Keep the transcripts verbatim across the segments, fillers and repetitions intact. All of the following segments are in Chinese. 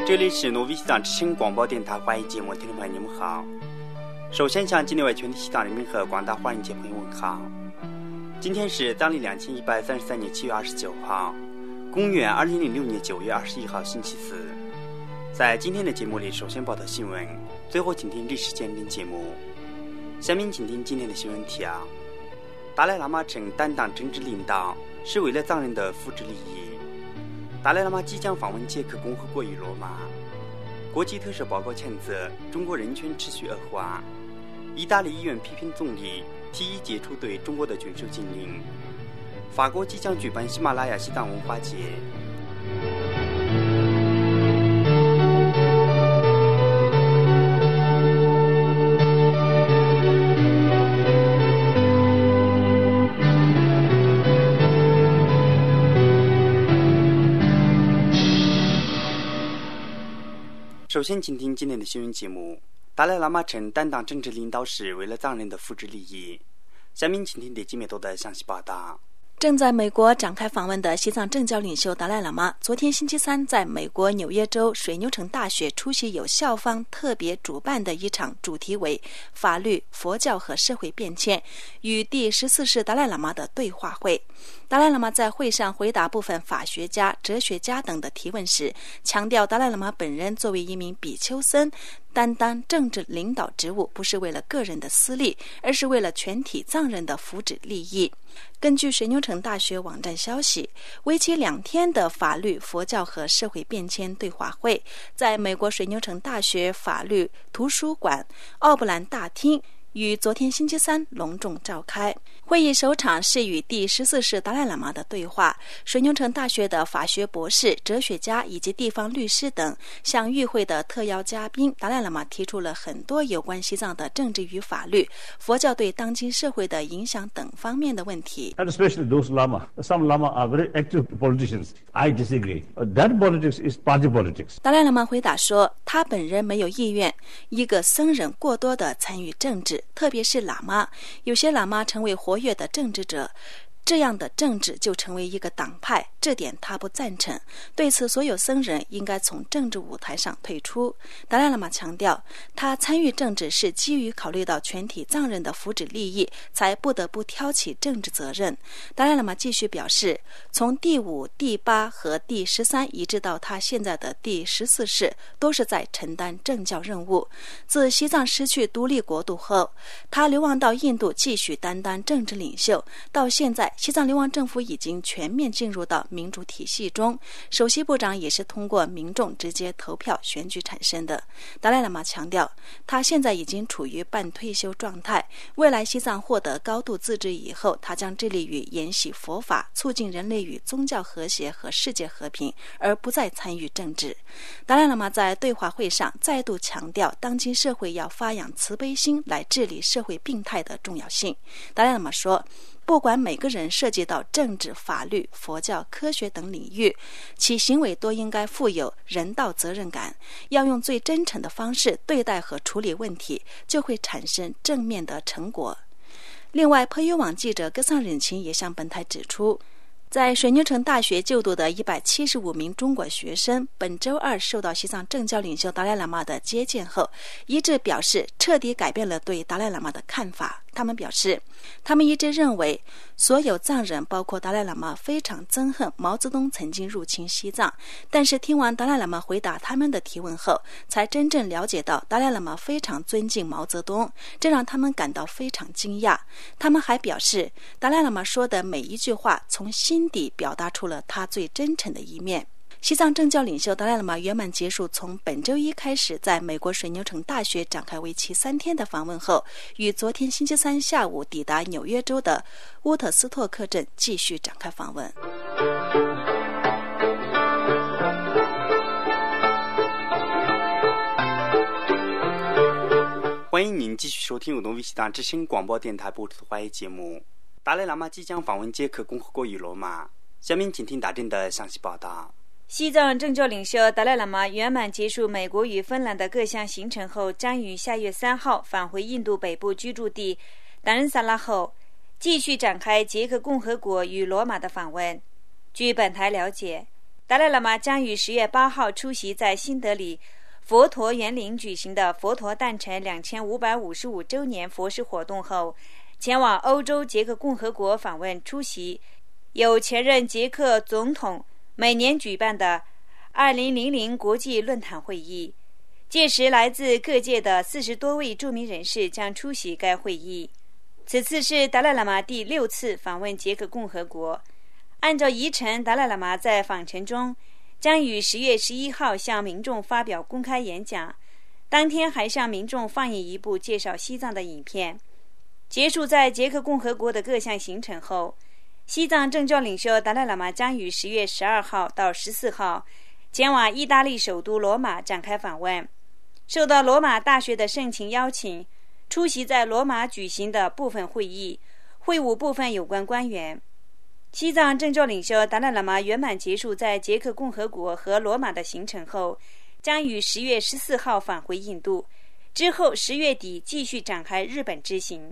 这里是诺维西藏之声广播电台华语节目，听众朋友你们好。首先向境内外全体西藏人民和广大华人界朋友问好。今天是藏历两千一百三十三年七月二十九号，公元二零零六年九月二十一号星期四。在今天的节目里，首先报道新闻，最后请听历史鉴定节目。下面请听今天的新闻提要：达赖喇嘛称担当政治领导是为了藏人的福祉利益。达赖喇嘛即将访问捷克共和国与罗马。国际特赦报告谴责中国人权持续恶化。意大利议院批评总理提议解除对中国的军事禁令。法国即将举办喜马拉雅西藏文化节。首先请听今天的新闻节目。达赖喇嘛称担当政治领导是为了藏人的福祉利益。下面请听第几面多的详细报道。 正在美国展开访问的西藏政教领袖达赖喇嘛，昨天星期三在美国纽约州水牛城大学出席由校方特别主办的一场主题为法律、佛教和社会变迁与第十四世达赖喇嘛的对话会。达赖喇嘛在会上回答部分法学家、哲学家等的提问时，强调达赖喇嘛本人作为一名比丘僧，担当政治领导职务不是为了个人的私利，而是为了全体藏人的福祉利益。根据水牛城大学网站消息，为期两天的法律、佛教和社会变迁对话会在美国水牛城大学法律图书馆奥布兰大厅于昨天星期三隆重召开。会议首场是与第十四世达赖喇嘛的对话。水牛城大学的法学博士、哲学家以及地方律师等向与会的特邀嘉宾达赖喇嘛提出了很多有关西藏的政治与法律、佛教对当今社会的影响等方面的问题。 And especially those Lama. Some Lama are very active politicians. I disagree. That politics is party politics. 达赖喇嘛回答说，他本人没有意愿一个僧人过多的参与政治，特别是喇嘛。有些喇嘛成为活跃的政治者，这样的政治就成为一个党派，这点他不赞成。对此，所有僧人应该从政治舞台上退出。达赖喇嘛强调，他参与政治是基于考虑到全体藏人的福祉利益，才不得不挑起政治责任。达赖喇嘛继续表示，从第五、第八和第十三一直到他现在的第十四世，都是在承担政教任务。自西藏失去独立国度后，他流亡到印度继续担当政治领袖，到现在西藏流亡政府已经全面进入到民主体系中，首席部长也是通过民众直接投票选举产生的。达赖喇嘛强调，他现在已经处于半退休状态，未来西藏获得高度自治以后，他将致力于研习佛法，促进人类与宗教和谐和世界和平，而不再参与政治。达赖喇嘛在对话会上再度强调，当今社会要发扬慈悲心来治理社会病态的重要性。达赖喇嘛说，不管每个人涉及到政治、法律、佛教、科学等领域，其行为都应该负有人道责任感，要用最真诚的方式对待和处理问题，就会产生正面的成果。另外，破优网记者格桑忍勤也向本台指出，在水牛城大学就读的一百七十五名中国学生，本周二受到西藏政教领袖达赖喇嘛的接见后，一致表示彻底改变了对达赖喇嘛的看法。他们表示，他们一直认为所有藏人包括达赖喇嘛非常憎恨毛泽东曾经入侵西藏，但是听完达赖喇嘛回答他们的提问后，才真正了解到达赖喇嘛非常尊敬毛泽东，这让他们感到非常惊讶。他们还表示，达赖喇嘛说的每一句话从心底表达出了他最真诚的一面。西藏政教领袖达赖喇嘛圆满结束从本周一开始在美国水牛城大学展开为期三天的访问后，于昨天星期三下午抵达纽约州的乌特斯托克镇继续展开访问。 欢迎您继续收听由诺维西藏之声广播电台播出的华语节目。达赖喇嘛即将访问捷克共和国与罗马。下面请听大震的详细报道。 西藏政教领袖达赖喇嘛圆满结束美国与芬兰的各项行程后，将于下月三号返回印度北部居住地达仁萨拉后，继续展开捷克共和国与罗马的访问。据本台了解， 达赖喇嘛将于十月八号出席在新德里佛陀园林举行的佛陀诞辰两千五百五十五周年佛事活动后，前往欧洲捷克共和国访问，出席由前任捷克总统每年举办的二零零零国际论坛会议。届时来自各界的四十多位著名人士将出席该会议。此次是达赖喇嘛第六次访问捷克共和国。按照议程，达赖喇嘛在访程中将于十月十一号向民众发表公开演讲，当天还向民众放映一部介绍西藏的影片。结束在捷克共和国的各项行程后，西藏政教领袖达赖喇嘛将于十月十二号到十四号前往意大利首都罗马展开访问。受到罗马大学的盛情邀请，出席在罗马举行的部分会议，会晤部分有关官员。西藏政教领袖达赖喇嘛圆满结束在捷克共和国和罗马的行程后，将于十月十四号返回印度，之后十月底继续展开日本之行。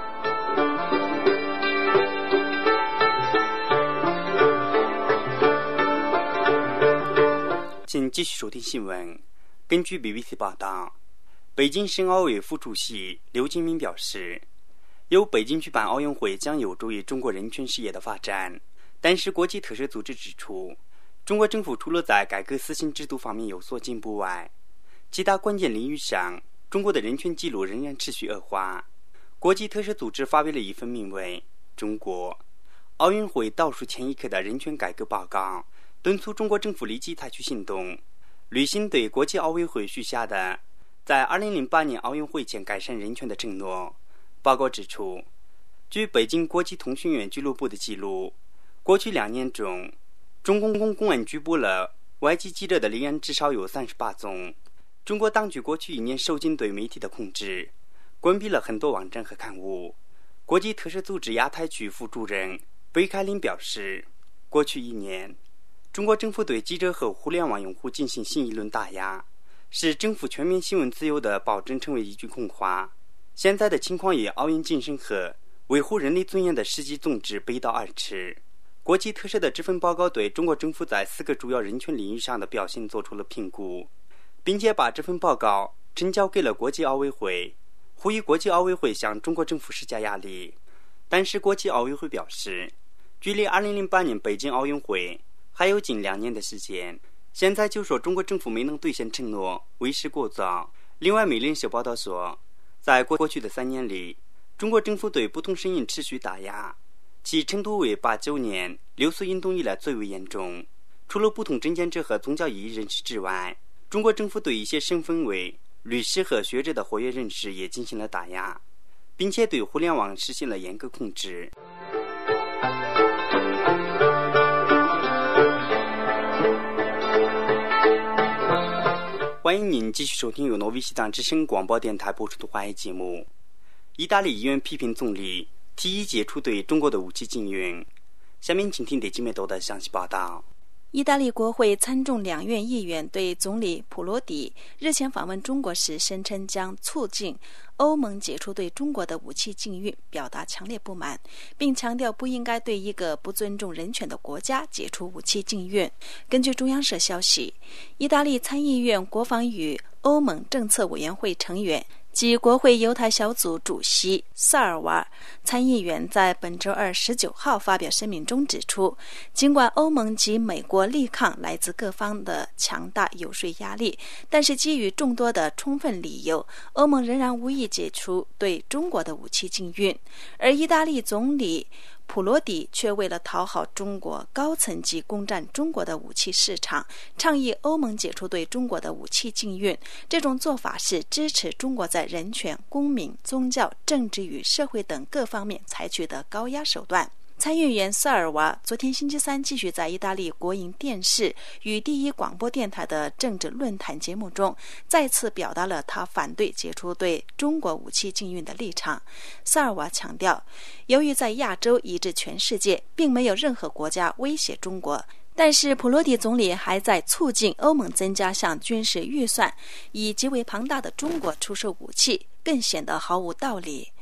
请继续收听新闻。根据 B B C 报道，北京市奥委副主席刘金明表示，由北京举办奥运会将有助于中国人权事业的发展，但是国际特赦组织指出，中国政府除了在改革死刑制度方面有所进步外，其他关键领域上中国的人权记录仍然持续恶化。国际特赦组织发表了一份名为《中国奥运会倒数前一刻的人权改革报告》，敦促中国政府立即采取行动，履行对国际奥委会许下的在二零零八年奥运会前改善人权的承诺。报告指出，据北京国际通讯员俱乐部的记录，过去两年中，中共公安拘捕了外籍记者的例案至少有三十八宗。中国当局过去一年收紧对媒体的控制，关闭了很多网站和刊物。国际特赦组织亚太区副主任贝凯林表示，过去一年，中国政府对记者和互联网用户进行新一轮打压，使政府全面新闻自由的保证成为一句空话。现在的情况与奥运精神和维护人类尊严的实际宗旨背道而驰。国际特赦的这份报告对中国政府在四个主要人权领域上的表现做出了评估，并且把这份报告呈交给了国际奥委会，呼吁国际奥委会向中国政府施加压力。但是国际奥委会表示，距离二零零八年北京奥运会还有近两年的时间，现在就说中国政府没能兑现承诺，为时过早。另外，美联社报道说，在过去的三年里，中国政府对不同声音持续打压，其程度为八九年六四运动以来最为严重。除了不同政见者和宗教异议人士之外，中国政府对一些身份为律师和学者的活跃人士也进行了打压，并且对互联网实行了严格控制。欢迎您继续收听由挪威西藏之声广播电台播出的华语节目。意大利议员批评总理提议解除对中国的武器禁运。下面请听第几枚豆的详细报道。 意大利国会参众两院议员对总理普罗迪日前访问中国时声称将促进欧盟解除对中国的武器禁运表达强烈不满，并强调不应该对一个不尊重人权的国家解除武器禁运。根据中央社消息，意大利参议院国防与欧盟政策委员会成员及国会犹太小组主席萨尔瓦参议员在本周二十九号发表声明中指出，尽管欧盟及美国力抗来自各方的强大游说压力，但是基于众多的充分理由，欧盟仍然无意解除对中国的武器禁运。而意大利总理普罗迪却为了讨好中国高层及攻占中国的武器市场，倡议欧盟解除对中国的武器禁运。这种做法是支持中国在人权、公民、宗教、政治与社会等各方面采取的高压手段。参议员萨尔瓦昨天星期三继续在意大利国营电视与第一广播电台的政治论坛节目中再次表达了他反对解除对中国武器禁运的立场。萨尔瓦强调，由于在亚洲以至全世界并没有任何国家威胁中国，但是普罗迪总理还在促进欧盟增加向军事预算以极为庞大的中国出售武器，更显得毫无道理。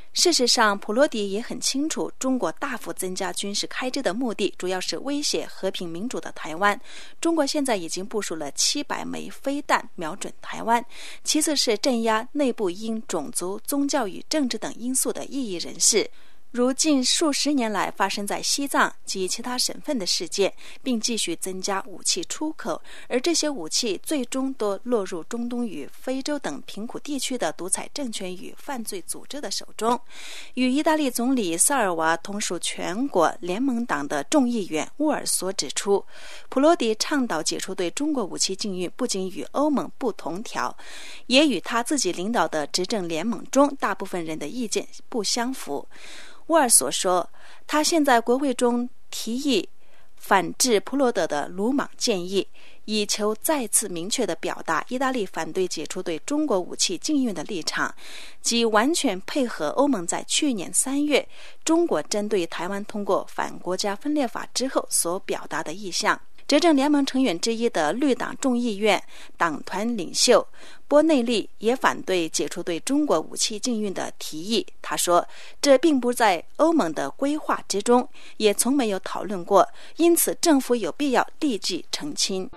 事实上，普罗迪也很清楚，中国大幅增加军事开支的目的主要是威胁和平民主的台湾。中国现在已经部署了七百枚飞弹瞄准台湾，其次是镇压内部因种族、宗教与政治等因素的异议人士，如近数十年来发生在西藏及其他省份的事件，并继续增加武器出口，而这些武器最终都落入中东与非洲等贫苦地区的独裁政权与犯罪组织的手中。与意大利总理萨尔瓦同属全国联盟党的众议员乌尔索指出，普罗迪倡导解除对中国武器禁运不仅与欧盟不同调，也与他自己领导的执政联盟中大部分人的意见不相符。乌尔索说，他现在国会中提议反制普罗德的鲁莽建议，以求再次明确地表达意大利反对解除对中国武器禁运的立场，即完全配合欧盟在去年三月中国针对台湾通过反国家分裂法之后所表达的意向。执政联盟成员之一的绿党众议院党团领袖波内利也反对解除对中国武器禁运的提议。他说，这并不在欧盟的规划之中，也从没有讨论过，因此政府有必要立即澄清。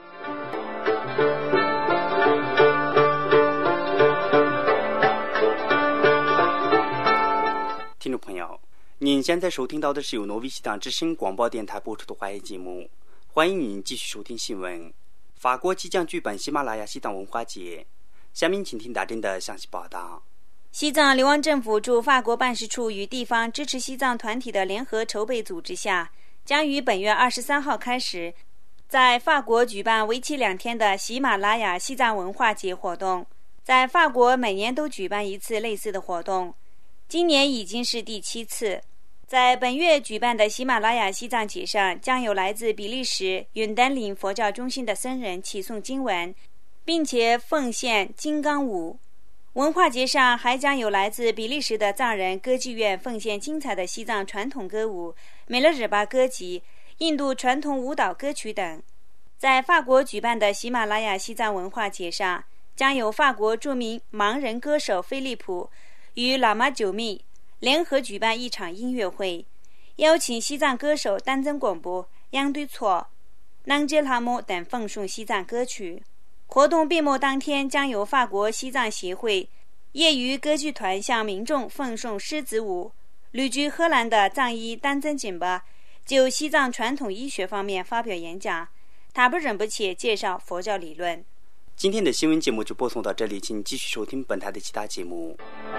听众朋友，您现在收听到的是由挪威西藏之声广播电台播出的华语节目，欢迎您继续收听新闻。法国即将举办喜马拉雅西藏文化节，下面请听大真的详细报道。 西藏流亡政府驻法国办事处与地方支持西藏团体的联合筹备组织下，将于本月二十三号开始在法国举办为期两天的喜马拉雅西藏文化节活动。在法国每年都举办一次类似的活动，今年已经是第七次。在本月举办的喜马拉雅西藏节上，将有来自比利时允丹林佛教中心的僧人启诵经文，并且奉献金刚舞。文化节上还将有来自比利时的藏人歌剧院奉献精彩的西藏传统歌舞、美勒日巴歌集、印度传统舞蹈歌曲等。在法国举办的喜马拉雅西藏文化节上，将有法国著名盲人歌手菲利普与喇嘛九密联合举办一场音乐会，邀请西藏歌手丹增广播、央对错、囊杰拉姆等奉诵西藏歌曲。活动闭幕当天，将由法国西藏协会业余歌剧团向民众奉诵狮子舞。旅居荷兰的藏医丹增锦巴就西藏传统医学方面发表演讲，他不忍不且介绍佛教理论。 今天的新闻节目就播送到这里，请继续收听本台的其他节目。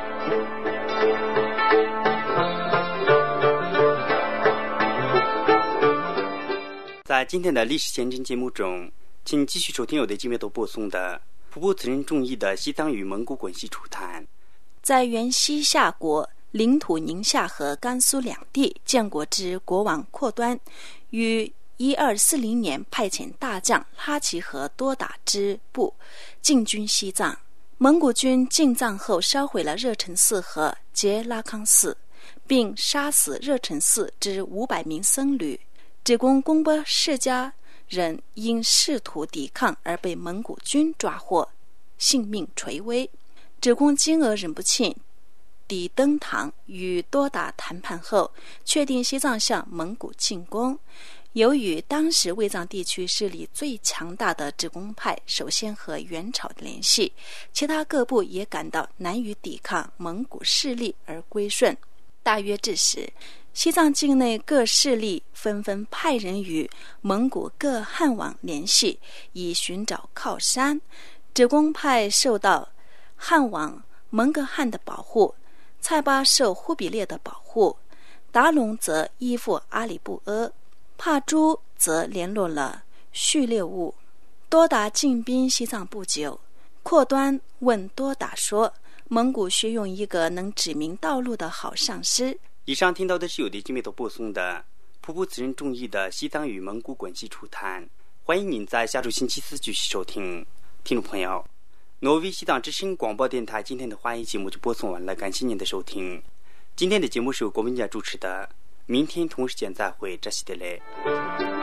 在今天的历史先进节目中，请继续收听由的今月都播送的普普慈仁众议的西藏与蒙古关系初谈。 在原西夏国领土宁夏和甘肃两地，建国之国王阔端于一二四零年派遣大将哈齐和多达之部进军西藏。蒙古军进藏后烧毁了热忱寺和杰拉康寺，并杀死热忱寺之五百名僧侣。只供贡波世家人因试图抵抗而被蒙古军抓获，性命垂危。只供金额忍不庆抵登堂与多达谈判后，确定西藏向蒙古进攻。由于当时卫藏地区势力最强大的直贡派首先和元朝联系，其他各部也感到难以抵抗蒙古势力而归顺。大约这时，西藏境内各势力纷纷派人与蒙古各汉王联系，以寻找靠山。直贡派受到汉王蒙哥汗的保护，蔡巴受忽必烈的保护，达隆则依附阿里不阿，帕朱则联络了序列兀。多达进兵西藏不久，阔端问多达说，蒙古需用一个能指明道路的好上师。 以上听到的是由的今月都播送的普普慈仁众议的西藏与蒙古关系初谈。欢迎您在下周星期四继续收听。听众朋友，挪威西藏之声广播电台今天的华语节目就播送完了，感谢您的收听。今天的节目是由国民家主持的，明天同时间再会，这是的嘞。